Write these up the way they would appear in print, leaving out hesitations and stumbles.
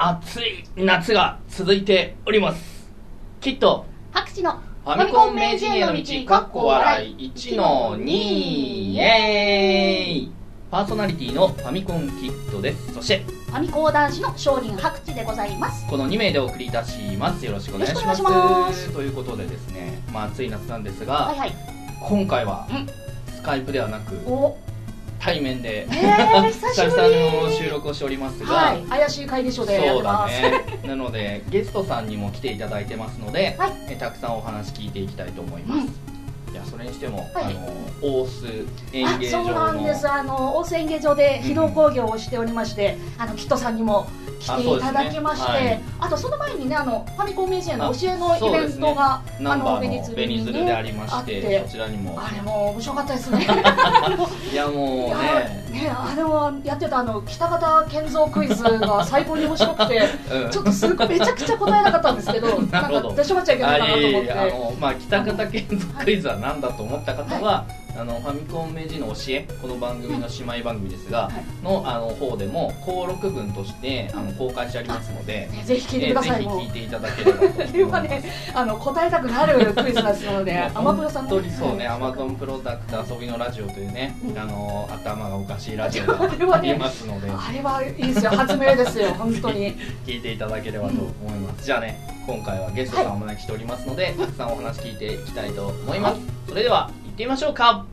暑い夏が続いております。きっと白紙のファミコン名人への道かっこ笑い 1-2 イエーイ。パーソナリティのファミコンキットです。そしてファミコン男子の商人白紙でございます。 この2名でお送りいたします。よろしくお願いします。ということでですね、暑い夏なんですが、 はいはい、 今回はスカイプではなく対面で、 久々 の収録をしておりますが、 はい、怪しい会議所でやってます。 そうだね。なのでゲストさんにも来ていただいてますので、 はい、 たくさんお話聞いていきたいと思います。いや、それにしても、 はい、 大須演芸場の、 そうなんです。大須演芸場で非道興行をしておりまして、キットさんにも来ていただきまして、 はい、あとその前にね、ファミコン名人への教えのイベントが、 ナンバーのベニズルでありまして、そちらにも、 あれも面白かったですね。 いや、もうね、 あれはやってた北方健三クイズが最高に面白くて、ちょっとめちゃくちゃ答えなかったんですけど、なんか出しまっちゃいけないかなと思って。 北方健三クイズは何だと思った方は、ファミコン名人の教え、この番組の姉妹番組ですが、の方でも登録文として公開してありますので、 ぜひ聞いてください。 ぜひ聞いていただければと思います。これはね、答えたくなるクイズですので、アマプロさんの本当にそうね、アマゾンプロダクト遊びのラジオというね、頭がおかしいラジオがありますので、 あれはいいですよ、発明ですよ、本当に聞いていただければと思います。じゃあね、今回はゲストさんをお招きしておりますので、たくさんお話聞いていきたいと思います。それでは行ってみましょうか。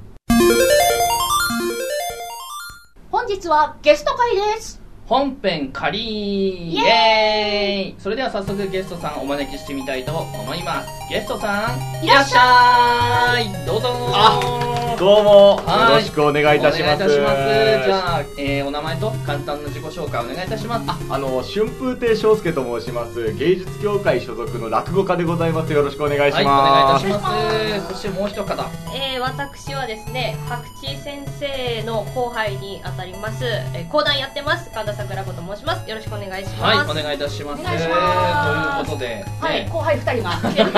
本日はゲスト会です。 本編仮イエーイ。それでは早速ゲストさんお招きしてみたいと思います。ゲストさんいらっしゃい。どうぞ。 どうもよろしくお願いいたします。 じゃあ、お名前と簡単な自己紹介お願いいたします。 春風亭昇介と申します。芸術協会所属の落語家でございます。よろしくお願いします。 はい、お願いいたします。そしてもう一方、 私はですね、白痴先生の後輩にあたります、講談やってます神田桜子と申します。よろしくお願いします。 はい、お願いいたします。ということで、 はい、後輩2人が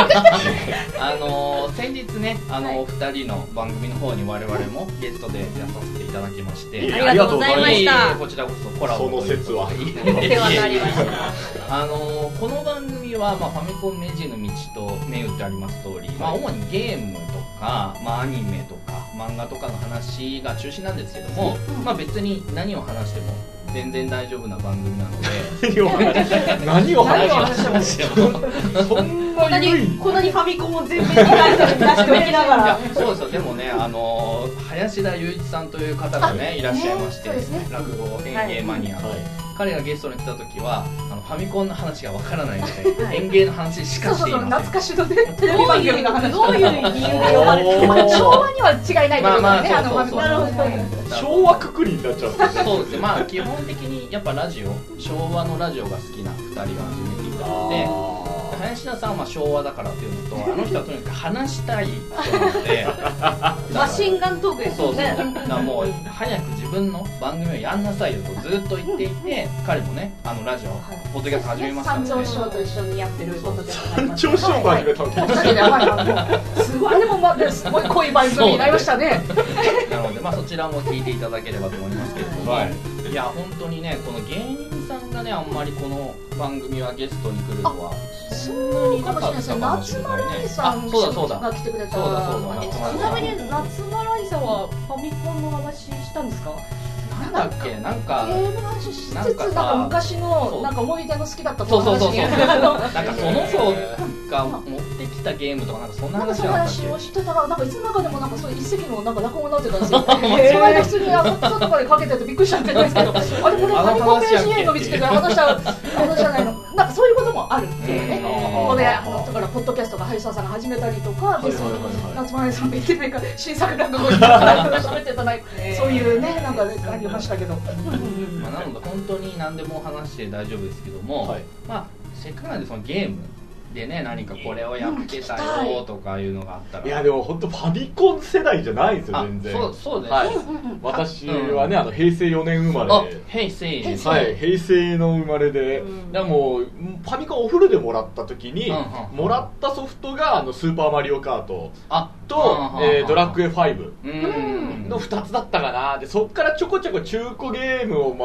先日ね、お二人の番組の方に我々もゲストで出させていただきまして、 ありがとうございました。 こちらこそコラボということで、 その説はお世話になりました。 この番組は、ファミコン名人の道と銘打ってあります通り、主にゲームとか、アニメとか漫画とかの話が中心なんですけども、別に何を話しても全然大丈夫な番組なので何を話してもそんなにこんなにファミコンを全面に出しておきながらそうですよ。でもね、林田雄一さんという方がねいらっしゃいまして、落語演芸マニアの、彼がゲストに来た時はファミコンの話がわからないので、演芸の話しかしていません。 懐かしのテレビ番組の話、 どういう理由で呼ばれて、 昭和には違いないけどね、ファミコンの昭和くくりになっちゃうんですね。 そうですね。基本的にやっぱラジオ、昭和のラジオが好きな2人が始めていたので、林田さんは昭和だからっていうのと、あの人はとにかく話したい人なのでマシンガントークですよね。 だからもう早く自分の番組をやんなさいよとずっと言っていて、彼もねラジオ、ポッドキャスト始めましたので、 三条師匠と一緒にやってるポッドキャスト三条師匠が始めたんです。 すごい、でもすごい濃い番組になりましたね。 なのでそちらも聞いていただければと思いますけれども、いや本当にね、この芸人さんがねあんまりこの番組はゲストに来るのはそんなになかったかもしれないね。 夏丸愛さんが来てくれた。 ちなみに夏丸愛さんはファミコンの話したんですか？ なんだっけ、なんかゲームの話しつつ、なんか昔のなんか思い出の好きだったそうなんかその子が持ってきたゲームとか、なんかそんな話をしてたら、なんかいつの中でもなんかそういう一石のなんか落語になってたんですよ。それで普通に浅草とかでかけててびっくりしちゃってるんですけど、あれこれファミコン名人への道って話した話じゃないの。なんかそういうこともあるっていうね。ここでだからポッドキャストが林田さんが始めたりとか、夏前さんがイケメンが新作落語に喋ってたない、そういうね、なんかありましたけど。 なので本当に何でも話して大丈夫ですけども、せっかくなんでそのゲームでね、何かこれをやってたよとかいうのがあったら、 いやでも本当ファミコン世代じゃないんですよ、全然。 そうです。 私はね、平成4年生まれで、 平成の生まれで、でもファミコンお風呂でもらった時にもらったソフトがスーパーマリオカートとドラクエ5の2つだったかな。でそっからちょこちょこ中古ゲームを回っ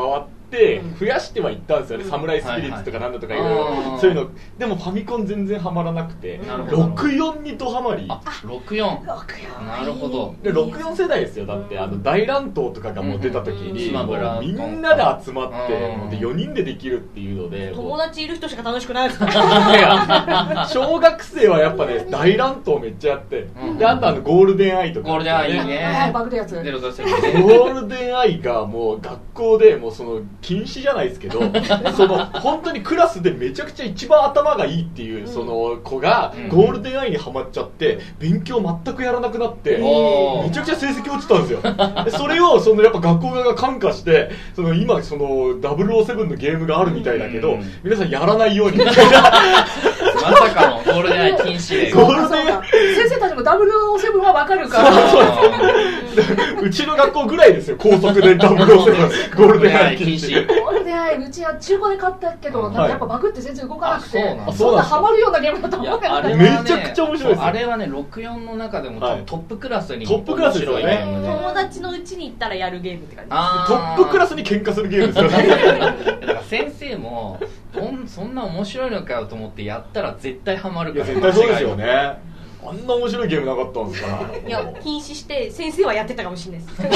って増やしてはいったんですよね、サムライスピリッツとかなんだとかいろいろそういうの。でもファミコン全然ハマらなくて、64にドハマり。 64なるほど。 で64世代ですよ。だって大乱闘とかがもう出た時にもうみんなで集まってで4人でできるっていうので、 友達いる人しか楽しくないですか小学生はやっぱね大乱闘めっちゃやって、であとゴールデンアイとか、 ゴールデンアイいいね、 バグるやつ。 ゴールデンアイがもう学校でもうその禁止じゃないですけどその本当にクラスでめちゃくちゃ一番頭がいいっていうその子がゴールデンアイにハマっちゃって勉強全くやらなくなってめちゃくちゃ成績落ちたんですよ。でそれをやっぱ学校側が感化して、今その007のゲームがあるみたいだけど皆さんやらないようにみたいなまさかのゴールデンアイ禁止令。 ゴールデンアイ先生たちも007は分かるからうちの学校ぐらいですよ、高速で007ゴールデンアイ禁止。 ゴールデンアイうちは中古で買ったけど、やっぱバグって全然動かなくて、そんなハマるようなゲームだと思うけど、 めちゃくちゃ面白いです。 あれはね64の中でもトップクラスにトップクラスですよね。 友達のうちに行ったらやるゲームって感じ。 トップクラスに喧嘩するゲームですよね。 だから先生もそんな面白いのかよと思ってやったら絶対ハマるから。 絶対そうですよね。あんな面白いゲームなかったんですから。 いや禁止して先生はやってたかもしれないです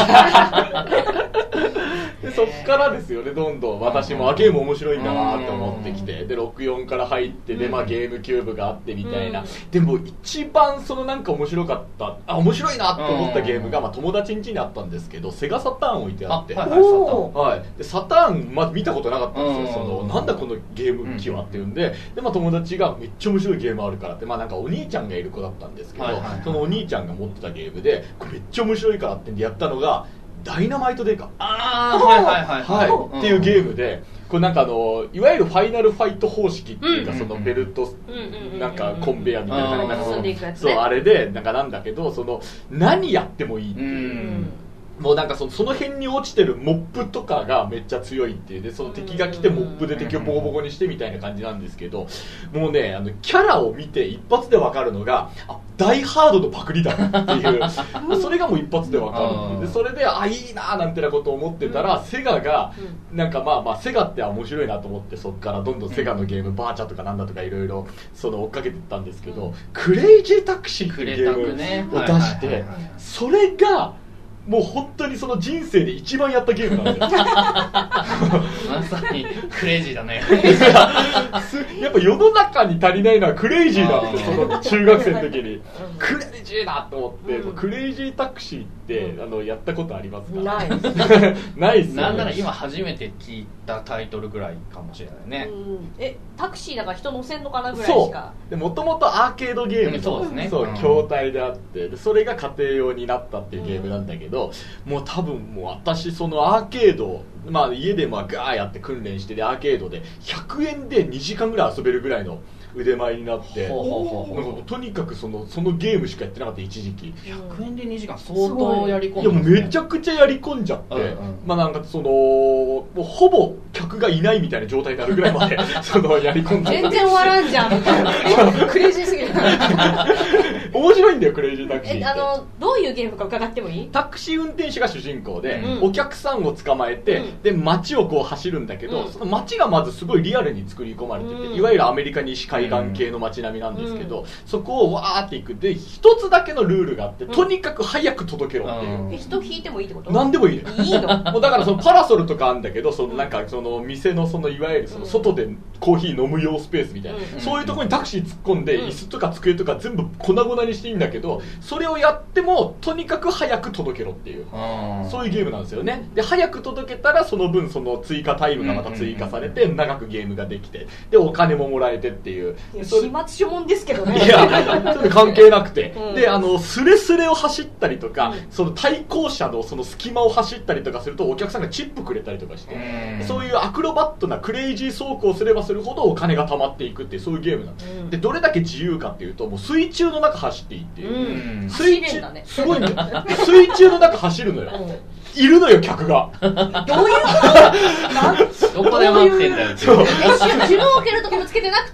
でそっからですよね、どんどん私もゲーム面白いんだなって思ってきて、で64から入ってで、ゲームキューブがあってみたいな。でも一番なんか面白かった面白いなって思ったゲームが、友達ん家にあったんですけどセガサターン置いてあって、でサターンまず見たことなかったんですよ。なんだこのゲーム機はっていうんで、友達がめっちゃ面白いゲームあるからって、なんかお兄ちゃんがいる子だったんですけど、そのお兄ちゃんが持ってたゲームでこれめっちゃ面白いからってんでやったのがダイナマイトデカっていうゲームで、これなんかいわゆるファイナルファイト方式っていうか、そのベルトなんかコンベヤみたいな感じの、そうあれでなんだけど、何やってもいいっていう。もうなんかその辺に落ちてるモップとかがめっちゃ強いっていうで、その敵が来てモップで敵をボコボコにしてみたいな感じなんですけど、もうねキャラを見て一発で分かるのがダイハードのパクリだっていうそれがもう一発で分かる。でそれでいいなーなんてなことを思ってたら、セガがなんかセガって面白いなと思って、そっからどんどんセガのゲームバーチャとかなんだとかいろいろ追っかけていったんですけど、クレイジータクシーっていうゲームを出して、それがもう本当にその人生で一番やったゲームなんですよまさにクレイジーだねやっぱ世の中に足りないのはクレイジーなんですよ。その中学生の時にクレイジーだと思って、クレイジータクシーってやったことありますか？ ないないっすよね。 なんなら今初めて聞いたタイトルぐらいかもしれないね。 タクシーだから人乗せんのかなぐらいしか。 でもともとアーケードゲームそうですね、 筐体であって、でそれが家庭用になったっていうゲームなんだけど、もう多分もう私そのアーケード家でガーやって訓練してでアーケードで100円で2時間ぐらい遊べるぐらいの腕前になって、とにかくそのゲームしかやってなかった一時期。 100円で2時間相当やり込んで、 いやもうめちゃくちゃやり込んじゃって、なんかもうほぼ客がいないみたいな状態になるぐらいまでやり込んで全然終わらんじゃんみたいなクレイジーすぎる面白いんだよクレイジータクシーって。 どういうゲームか伺ってもいい？ タクシー運転手が主人公で、お客さんを捕まえて、で街を走るんだけど、その街がまずすごいリアルに作り込まれてて、いわゆるアメリカ西海岸系の街並みなんですけど、そこをわーっていく。で一つだけのルールがあって、とにかく早く届けろっていう。 人引いてもいいってこと？ 何でもいいの。いいの？ もうだからパラソルとかあるんだけど、なんか店のいわゆる外でコーヒー飲む用スペースみたいな、そういうところにタクシー突っ込んで、椅子とか机とか全部粉々にしていいんだけど、それをやってもとにかく早く届けろっていう、そういうゲームなんですよね。で早く届けたらその分追加タイムがまた追加されて、長くゲームができて、でお金ももらえてっていう。 始末書もんですけどね。 いやちょっと関係なくて、でスレスレを走ったりとか、対向車の隙間を走ったりとかするとお客さんがチップくれたりとかして、そういうアクロバットなクレイジー走行すればするほどお金が貯まっていくっていう、そういうゲームなんです。でどれだけ自由かっていうと、もう水中の中走っていいっていう、水中すごいんだよ水中の中走るのよ、いるのよ客が。 どういうこと？ どこで待ってんだよ。 シュノーケルとかもつけてなくているの？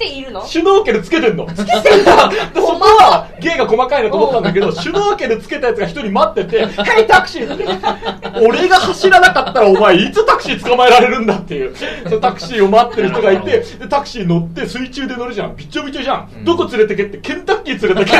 シュノーケルつけてんの。つけてんだ。でそこは芸が細かいなと思ったんだけど、シュノーケルつけたやつが一人待ってて、ヘイタクシー俺が走らなかったらお前いつタクシー捕まえられるんだっていう、そのタクシーを待ってる人がいて、でタクシー乗って水中で乗るじゃん。びっちょびちょじゃん。どこ連れてけって、ケンタッキー連れてけって。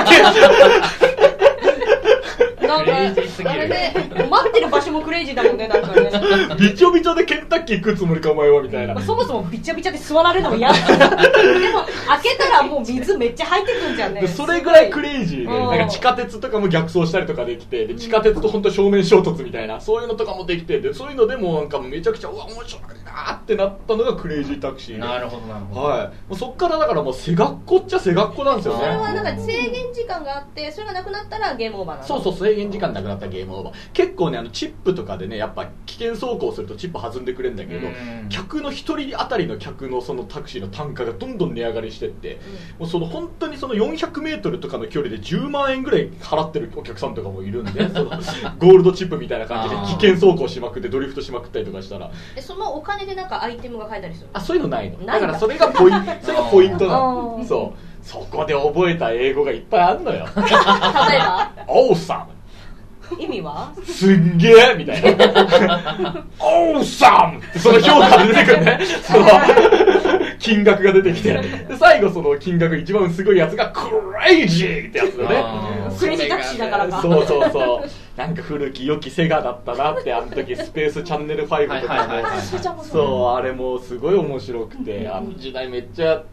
なんかあれね、待ってる場所もクレイジーだもんね、なんかね。 びちょびちょでケンタッキー食うつもりかお前はみたいな。 そもそもびちゃびちゃで座られるのも嫌でも開けたらもう水めっちゃ入ってくんじゃんね。 でそれぐらいクレイジーで、なんか地下鉄とかも逆走したりとかできて、で地下鉄と本当正面衝突みたいな、そういうのとかもできて、でそういうのでもなんかめちゃくちゃうわ面白いなーってなったのがクレイジータクシー。 なるほどなるほど。 はい。もうそっからだからもう背学校っちゃ背学校なんですよね。 それはなんか制限時間があって、それがなくなったらゲームオーバーなの。 そうそう、制限時間なくなったらゲームオーバー。結構ね、チップとかでね、やっぱ危険走行するとチップ弾んでくれるんだけど、客の一人当たりの客のそのタクシーの単価がどんどん値上がりしてって、もうその本当にその400メートルとかの距離で10万円ぐらい払ってるお客さんとかもいるんで、そのゴールドチップみたいな感じで危険走行しまくってドリフトしまくったりとかしたら、 そのお金でなんかアイテムが買えたりする。 あ、そういうのないの。だからそれがポイントなの。そう。そこで覚えた英語がいっぱいあるのよ。 例えばオーサム。 意味はすんげーみたいな。オーサムってその評価で出てくるね。その金額が出てきて、で最後その金額一番すごいやつがクレイジーってやつだね。 クレイジータクシーだからか。 そうそうそう。なんか古き良きセガだったなって、あの時スペースチャンネル5とかも、そうあれもすごい面白くて、あの時代めっちゃあって、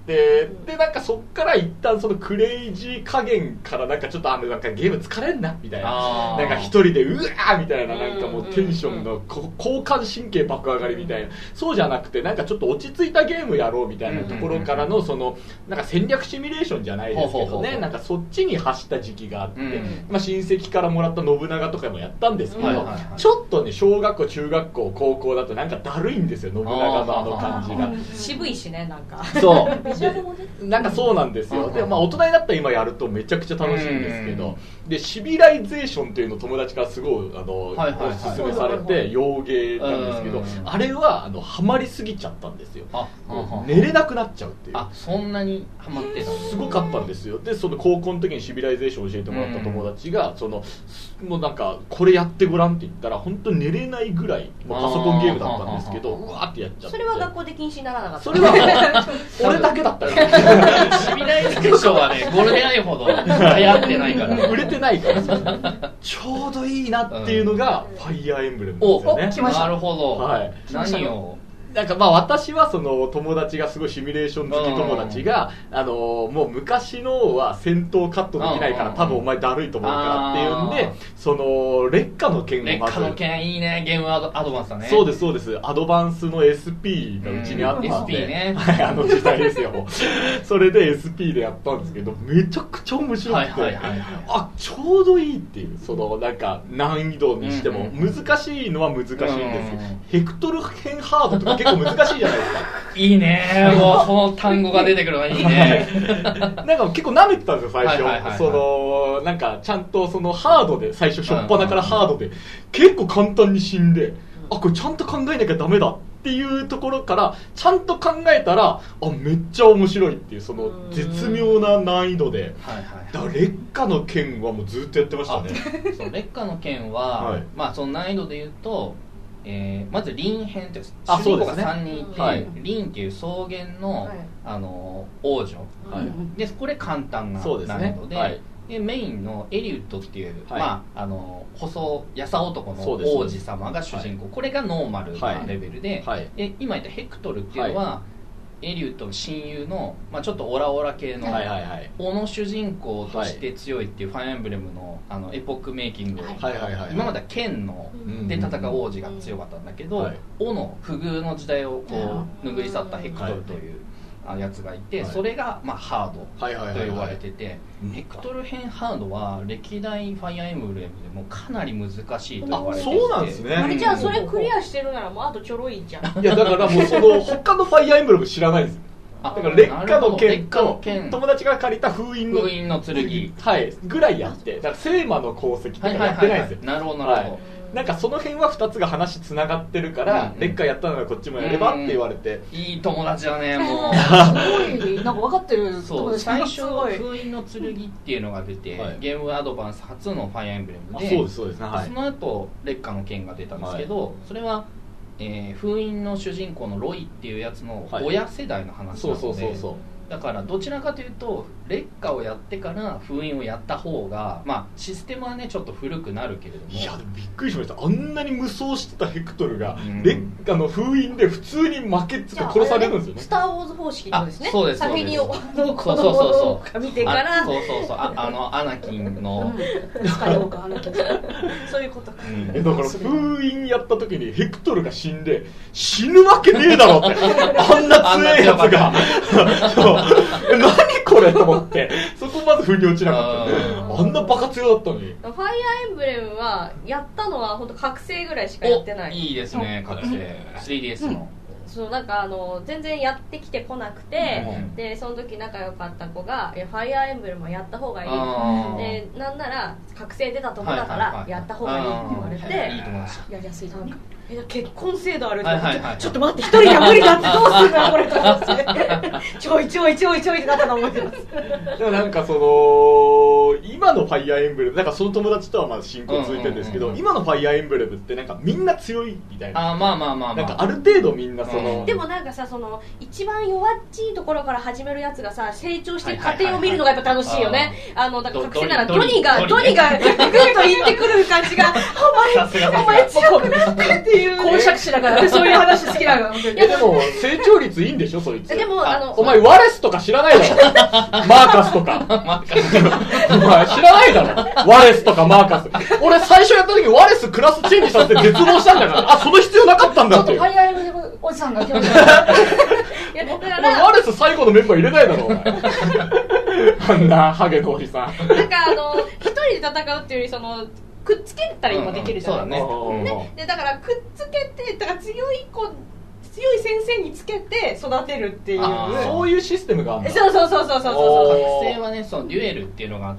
でなんかそっから一旦そのクレイジー加減からなんかちょっとなんかゲーム疲れんなみたいな、なんか一人でうわーみたいな、なんかもうテンションの交感神経爆上がりみたいな、そうじゃなくてなんかちょっと落ち着いたゲームやろうみたいなところからのそのなんか戦略シミュレーションじゃないですけどね、なんかそっちに走った時期があって、まあ親戚からもらった信長とかもやったんですけど、ちょっとね小学校中学校高校だとなんかだるいんですよ、信長のあの感じが。 渋いしね、なんかそうなんかそうなんですよ。でまあ大人になった今やるとめちゃくちゃ楽しいんですけど、でシビライゼーションっていうのを友達からすごいおすすめされて、洋芸なんですけど、あれはハマりすぎちゃったんですよ。寝れなくなっちゃうっていう。 あ、そんなにハマってた。 すごかったんですよ。でその高校の時にシビライゼーションを教えてもらった友達が、そのもうなんかこれやってごらんって言ったら本当に寝れないぐらい、パソコンゲームだったんですけど、うわーってやっちゃって。 それは学校で禁止にならなかった。 それは俺だけだったよ。 シビライゼーションはね、ゴールデンアイほど流行ってないから、 売れてないから、ちょうどいいなっていうのがファイアーエンブレムですよね。 来ました。 なるほど。 はい。 何をなんかまあ私はその友達がすごいシミュレーション好き友達がもう昔のは戦闘カットできないから多分お前だるいと思うからっていうんで、その劣化の剣をまず、 劣化の剣いいね、ゲームアドバンスだね。 そうですそうです、アドバンスの SP がうちにあったんで、 SP ね、 はい、あの時代ですよ。それで SP でやったんですけど、めちゃくちゃ面白くて、あ、ちょうどいいっていう、そのなんか難易度にしても難しいのは難しいんですけど、ヘクトル編ハードとか結構難しいじゃないですか。 いいね、もうその単語が出てくるのがいいね。 なんか結構舐めてたんですよ最初。そのなんかちゃんとそのハードで最初初っ端からハードで結構簡単に死んで、あ、これちゃんと考えなきゃダメだっていうところからちゃんと考えたら、あ、めっちゃ面白いっていう、その絶妙な難易度で、だから劣化の剣はもうずっとやってましたね。 そう、劣化の剣は、まあその難易度で言うと、まずリン編って主人公が3人いて、リンっていう草原の、王女、でこれ簡単な難易度で、でメインのエリウッドっていう、まあ細やさ男の王子様が主人公、これがノーマルなレベルで、で今言ったヘクトルっていうのは、エリウッドの親友の、まあ、ちょっとオラオラ系の王の主人公として強いっていうファイアエンブレムのエポックメイキング、今までは剣ので戦う王子が強かったんだけど、王の不遇の時代をこう拭い去ったヘクトルというやつがいて、それがまあハードと呼ばれてて、ヘクトル編ハードは歴代ファイアエンブレムでもかなり難しいと言われていて、 そうなんですね。 あれじゃあそれクリアしてるならもうあとちょろいじゃん。 いやだからもうその他のファイアエンブレム知らないんですよ。だから劣化の剣と友達が借りた封印の剣、 はいぐらいやって、だから聖魔の功績とかやってないんですよ。 なるほどなるほど。 なんかその辺は2つが話つながってるから、劣化やったならこっちもやればって言われて、 いい友達だね、もう。 すごいなんか分かってるそう友達が最初すごい封印の剣っていうのが出て、 はいゲームアドバンス初のファイアーエンブレムで、 そうですそうですね、はいその後烈火の剣が出たんですけど、それは、封印の主人公のロイっていうやつの親世代の話なので、だからどちらかというと烈火をやってから封印をやった方が、まあシステムはねちょっと古くなるけれども、 いやでもびっくりしました。あんなに無双してたヘクトルが、 うん烈火の封印で普通に負けつか殺されるんですよね。 スター・ウォーズ方式のですね。 あそうです先に子そう供そうを見てからそうそうそうアナキンの、 スカイウォーカーあの時そういうことか。 だから封印やった時にヘクトルが死んで死ぬわけねえだろってあんな強いやつがそう何これと思ってそこまず腑に落ちなかったね。あんなバカ強だったのに。 ファイアーエンブレムはやったのは本当覚醒ぐらいしかやってない。 いいですね覚醒 3DS の、 そうなんか全然やってきてこなくて、 うんでその時仲良かった子が「いやファイアーエンブレムはやった方がいい」でなんなら覚醒出たとこだからやった方がいいって言われて、 いいと思いました。 やりやすいな結婚制度あるって、ちょっと待って一人じゃ無理だってどうするんだこれと思ってちょいちょいちょいちょいってなったの覚えてます。 でもなんかその今のファイアーエンブレムなんかその友達とはまだ親交続いてるんですけど、今のファイアーエンブレムってなんかみんな強いみたいな。 まあなんかある程度みんなその、 でもなんかさその一番弱っちいところから始めるやつがさ成長していく過程を見るのがやっぱ楽しいよね。だから覚醒ならドニがグッと言ってくる感じがお前強くなってっていう講釈しながらそういう話好きなの。 でも成長率いいんでしょそいつ。 でもお前ワレスとか知らないだろマーカスとかお前知らないだろワレスとかマーカス。俺最初やった時ワレスクラスチェンジさせて絶望したんだからその必要なかったんだっていう。 ファイアーエンブレムおじさんが来ましたいやだかお前らワレス最後のメンバー入れないだろお前あんなハゲのおじさん。 なんか一人で戦うっていうよりそのくっつけたりもできるじゃないですか。 そうだね。 でだからくっつけてだから強い先生につけて育てるっていう。 そういうシステムがあるんだ。 そう覚醒はねそのデュエルっていうのがあって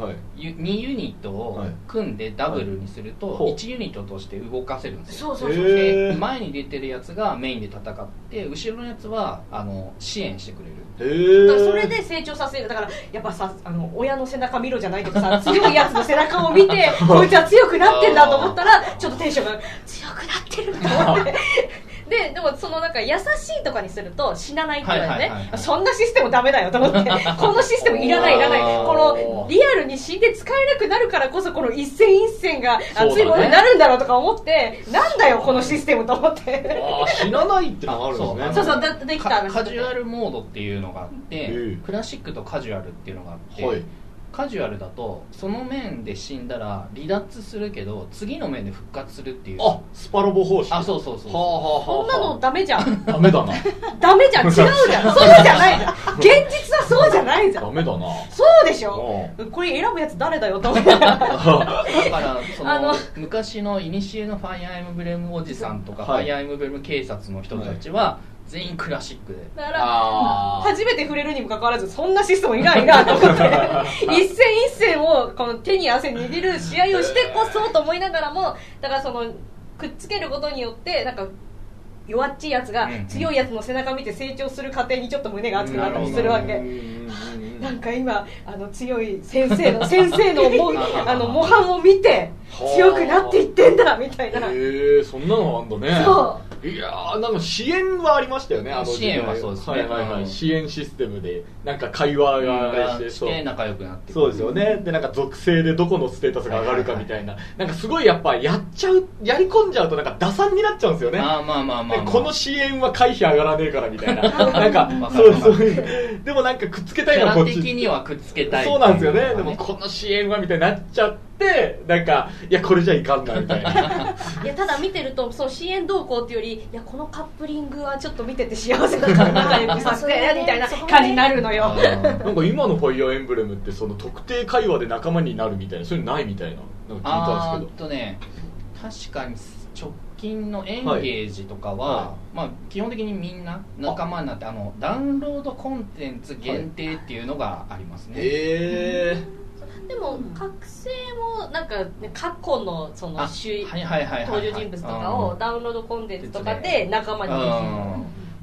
、2ユニットを組んでダブルにすると1ユニットとして動かせるんですよ。で前に出てるやつがメインで戦って後ろのやつは支援してくれる。 だからそれで成長させる。だからやっぱさ親の背中見ろじゃないけどさ強いやつの背中を見てこいつは強くなってんだと思ったらちょっとテンションが強くなってると思ってでもそのなんか優しいとかにすると死なないって言われてね、そんなシステムダメだよと思ってこのシステムいらないこのリアルに死んで使えなくなるからこそこの一戦一戦が熱いものになるんだろうとか思ってなんだよこのシステムと思って死なないってのがあるんですね。 そうできたカジュアルモードっていうのがあってクラシックとカジュアルっていうのがあって、カジュアルだとその面で死んだら離脱するけど次の面で復活するっていう。 スパロボ方式。 そうそんなのダメじゃん。 ダメだなダメじゃん違うじゃんそうじゃないじゃん現実はそうじゃないじゃん。 ダメだな。 そうでしょこれ選ぶやつ誰だよと思ってだからその昔の古のファイアーエムブレムおじさんとかファイアーエムブレム警察の人たちは全員クラシックでだから初めて触れるにもかかわらずそんなシステムいないなと思って一戦一戦をこの手に汗握る試合をしてこそと思いながらもだからそのくっつけることによってなんか弱っちいやつが強いやつの背中を見て成長する過程にちょっと胸が熱くなったりするわけ。なんか今強い先生の模範を見て強くなっていってんだみたいな。 そんなのあんだね。そういやーなんか支援はありましたよね。 支援はそうですね。 支援システムでなんか会話がして仲良くなってそうですよね。でなんか属性でどこのステータスが上がるかみたいななんかすごいやっぱやり込んじゃうとなんか打算になっちゃうんですよね。この支援は回避上がらねえからみたいななんかそうでもなんかくっつけたいのはこっち的にはくっつけたい。 そうなんですよね。でもこの支援はみたいになっちゃってなんかいやこれじゃいかんなみたいな。 いやただ見てるとその支援動向っていうよりいやこのカップリングはちょっと見てて幸せだから仲良くさせてみたいな感じになるのよ。 なんか今のファイアーエンブレムってその特定会話で仲間になるみたいなそういうのないみたいななんか聞いたんですけど。 確かに直近のエンゲージとかは、基本的にみんな仲間になってダウンロードコンテンツ限定っていうのがありますね。 でも覚醒もなんか過去のその登場人物とかをダウンロードコンテンツとかで仲間にできる。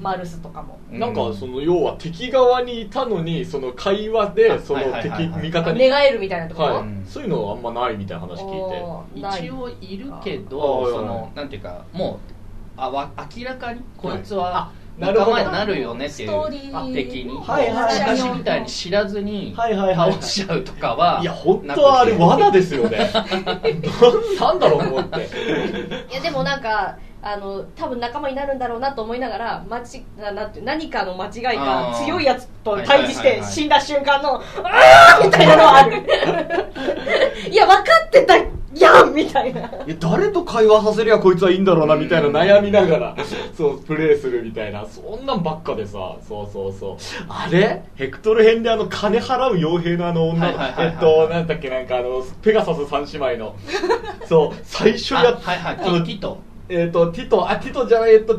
マルスとかも。 なんかその要は敵側にいたのにその会話でその敵味方に寝返るみたいなところ、 はい、そういうのはあんまないみたいな話聞いて、 一応いるけど、そのなんていうかもう明らかにこいつは仲間になるよねっていう、敵に昔みたいに知らずに倒しちゃうとかは、 いや本当はあれ罠ですよねなんだろうと思って。 いやでもなんか多分仲間になるんだろうなと思いながら何かの間違いか強いやつと対峙して死んだ瞬間のあーみたいなのはあるいや分かってたやんみたいな。いや誰と会話させりゃこいつはいいんだろうなみたいな悩みながらそうプレイするみたいな、そんなんばっかでさ、そうあれヘクトル編で金払う傭兵の女のなんだっけ、なんかペガサス3姉妹のそう最初やっティトじゃないフ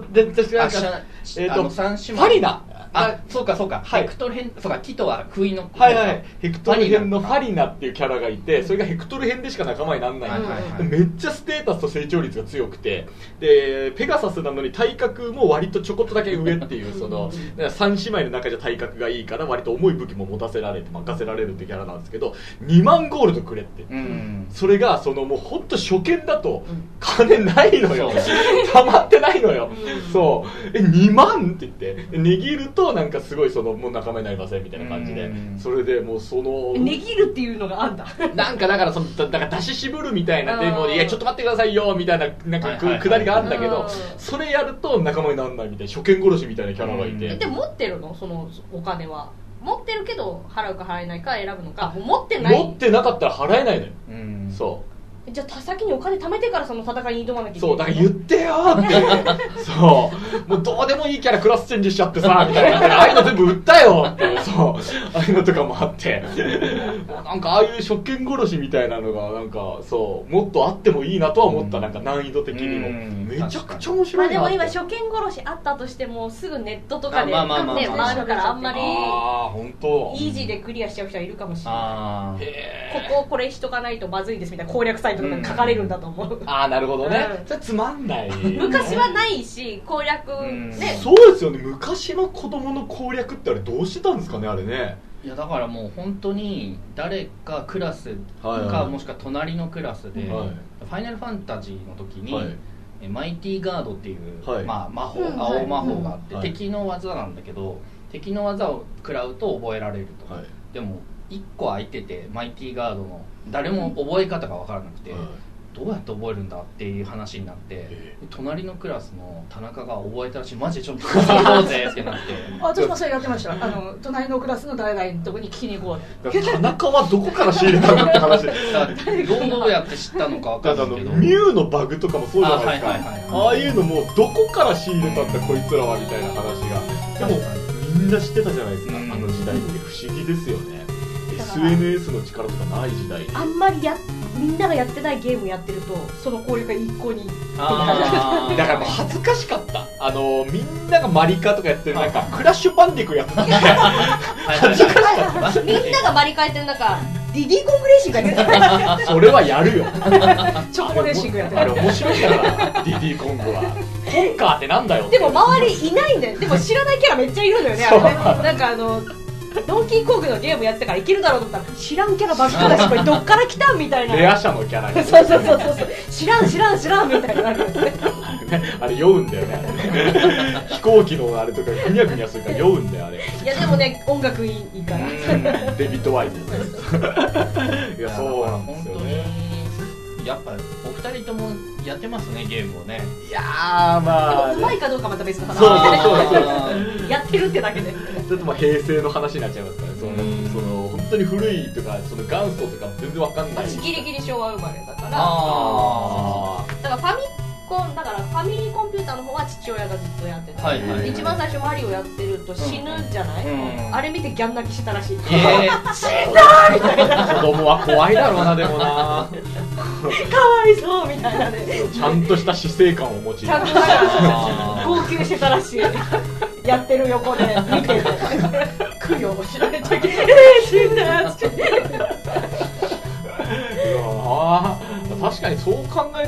ァリナ、 そうか、ヘクトル編、そうか、ティトは不意の、 ヘクトル編のファリナっていうキャラがいて、それがヘクトル編でしか仲間にならない、めっちゃステータスと成長率が強くて、でペガサスなのに体格も割とちょこっとだけ上っていうその3姉妹の中じゃ体格がいいから割と重い武器も持たせられて任せられるってキャラなんですけど、2万ゴールドくれって、それがもう本当初見だと金ないのよ、溜まってないのよ、そう2万って言って握るとなんかすごいもう仲間になりませんみたいな感じで、それでもう値切るっていうのがあんだなんかだからなんか出し渋るみたいなでもいやちょっと待ってくださいよみたいななんかくだりがあるんだけど、それやると仲間にならないみたいな初見殺しみたいなキャラがいて、 で持ってるのそのお金は持ってるけど払うか払えないか選ぶのか、もう持ってない、 持ってなかったら払えないのよ、そうじゃあ先にお金貯めてからその戦いに挑まなきゃいけない。 そうだから言ってよってそうもうどうでもいいキャラクラスチェンジしちゃってさみたいな、ああいうの全部売ったよってそうああいうのとかもあってなんかああいう初見殺しみたいなのがなんかそうもっとあってもいいなとは思った、なんか難易度的にもめちゃくちゃ面白いなって。 まあでも今初見殺しあったとしてもすぐネットとかで回るからあんまり本当イージーでクリアしちゃう人はいるかもしれない。これしとかないとまずいですみたいな攻略サイトとかに書かれるんだと思う。 なるほどね、それつまんない昔はないし攻略ね、 そうですよね、昔の子供の攻略ってあれどうしてたんですかねあれね。 いやだからもう本当に誰かクラスか、もしくは隣のクラスで、ファイナルファンタジーの時に、マイティガードっていう、魔法、青魔法があって、敵の技なんだけど敵の技を食らうと覚えられると、でも1個空いててマイティガードの誰も覚え方が分からなくて、どうやって覚えるんだっていう話になって、隣のクラスの田中が覚えたらしい、マジでちょっと聞こうぜってなって私もそれやってました。隣のクラスの誰々のとこに聞きに行こうって。 田中はどこから仕入れたのって話どうやって知ったのか分からないけど、 ミュウのバグとかもそうじゃないですか、ああいうのもどこから仕入れたんだこいつらはみたいな話が、でもみんな知ってたじゃないですか、あの時代って不思議ですよね。SNS の力とかない時代にあんまりみんながやってないゲームやってるとその攻略が一向にだからもう恥ずかしかった。みんながマリカとかやってるなんかクラッシュバンディクやってたんで恥ずかしかった。 みんながマリカやってる中ディディコングレーシングやってたそれはやるよチョコレーシングやってるあれ面白いからディディコングはコンカーってなんだよ。 でも周りいないんだよ。でも知らないキャラめっちゃいるのよねあれね。なんかドンキーコングのゲームやってたからいけるだろうと思ったら知らんキャラばっかだしこれどっから来たんみたいなレア社のキャラがそう知らんみたいなあれ酔うんだよね飛行機のあれとかグニャグニャするから酔うんだよあれ。 いやでもね音楽いいからデビッド・ワイズいやそうなんですよね。 やっぱお二人ともやってますねゲームをね。 いやまあでも上手いかどうかまた別の話。 そうやってるってだけでちょっと平成の話になっちゃいますからね。その本当に古いとかその元祖とか全然わかんない。 私ギリギリ昭和生まれだから。だからファミリーコンピューターの方は父親がずっとやってて、一番最初マリオやってると死ぬじゃない、あれ見てギャン泣きしたらしい。死んだーみたいな。 子供は怖いだろうなでもな。かわいそうみたいなね。 ちゃんとした死生観を持ち。 ちゃんと号泣してたらしい。やってる横で見てて供養をしないといけない。死んだーって。 確かにそう考え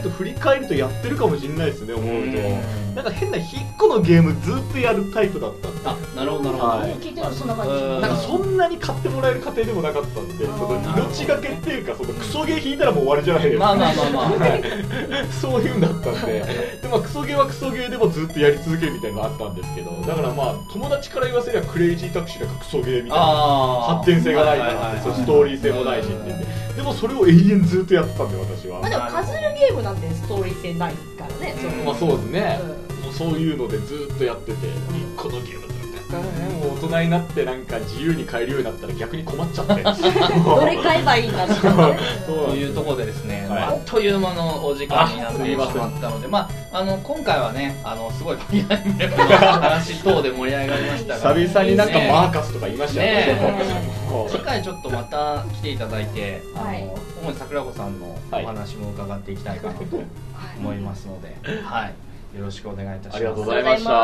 と振り返るとやってるかもしれないですね、思うと。なんか変な1個のゲームずっとやるタイプだったんで。 あ、なるほどなるほど、 はい聞いてるとそんな感じですね。 なんかそんなに買ってもらえる家庭でもなかったんで、その命がけっていうか、そのクソゲー引いたらもう終わりじゃないですか。 まあまあまあまあそういうんだったんで、でクソゲーはクソゲーでもずっとやり続けるみたいなのがあったんですけど、だからまあ友達から言わせればクレイジータクシーなんかクソゲーみたいな発展性がないからって、ストーリー性もないしって言って、でもそれを永遠ずっとやってたんで私は。 まあでもパズルゲームなんてストーリー性ないからね。 まあそうですね、もうそういうのでずっとやってて、1個のゲームずっとやったらね、もう大人になってなんか自由に買えるようになったら逆に困っちゃってどれ買えばいいんだってというところでですね、 はいあっという間のお時間になってしまったので、まあ、今回はね、すごいファイアーエンブレムの話等で盛り上がりましたが久々になんかマーカスとか言いましたよね。もう次回ちょっとまた来ていただいて、 はい主に桜子さんのお話も伺っていきたいかなと思いますので、はい、よろしくお願いいたします。 ありがとうございました。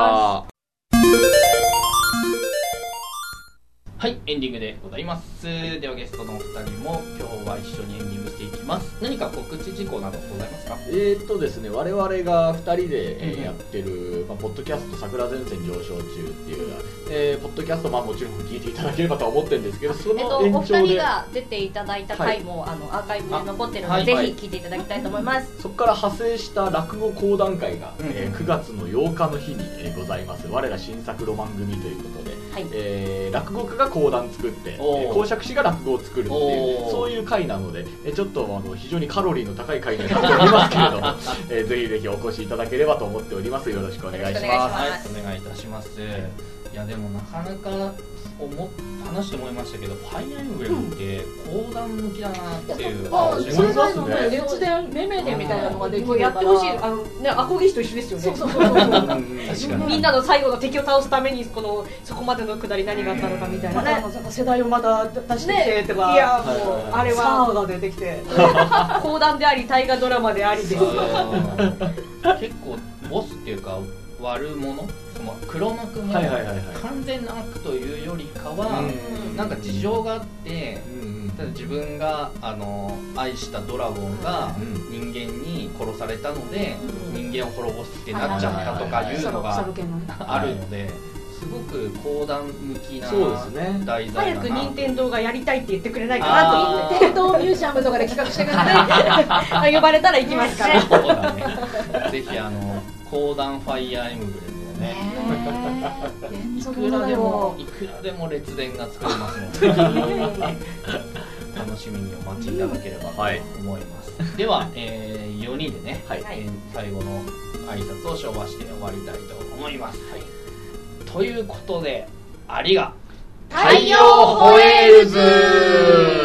はい、エンディングでございます。ではゲストのお二人も今日は一緒にエンディングしていきます。何か告知事項などございますか？ ですね、我々が2人で、やってる、ポッドキャスト桜前線上昇中っていう、ポッドキャスト、もちろん聞いていただければとは思ってるんですけど、その延長で、 お二人が出ていただいた回も、アーカイブで残ってるので、ぜひ聞いていただきたいと思います。 そこから派生した落語講談会が、9月の8日の日に、ございます。我ら新作ロマン組ということで、 はい、 落語家が講談作って、講釈師が落語を作るっていう、そういう回なので、ちょっと非常にカロリーの高い回になっておりますけれども、ぜひぜひお越しいただければと思っております。よろしくお願いします。 はい、お願いいたします。いやでもなかなか話して思いましたけど、ファイアーエンブレムって講談向きだなっていう。 それぞれのね、列伝メメデみたいなのができるからやってほしい。アコギ師と一緒ですよね。 そうそうそう確かにみんなの最後の敵を倒すためにそこまでのくだり何があったのかみたいなね。 世代をまた出してきてとか、 いやもうあれサはーが出てきて、 講談であり大河ドラマでありで。 結構ボスっていうか悪者、黒幕も完全な悪というよりかは、なんか事情があって、ただ自分が愛したドラゴンが人間に殺されたので、人間を滅ぼすってなっちゃったとかいうのがあるので、すごく講談向きな題材だな。 早く任天堂がやりたいって言ってくれないかなと。 任天堂ミュージアムとかで企画してください。 呼ばれたら行きますから。 そうだね。ぜひ講談ファイアーエンブレムをね、いくらでも列伝が作れますので楽しみにお待ちいただければと思います。では、4人でね、最後の挨拶を唱和して終わりたいと思います。ということで、ありが太陽ホエールズ。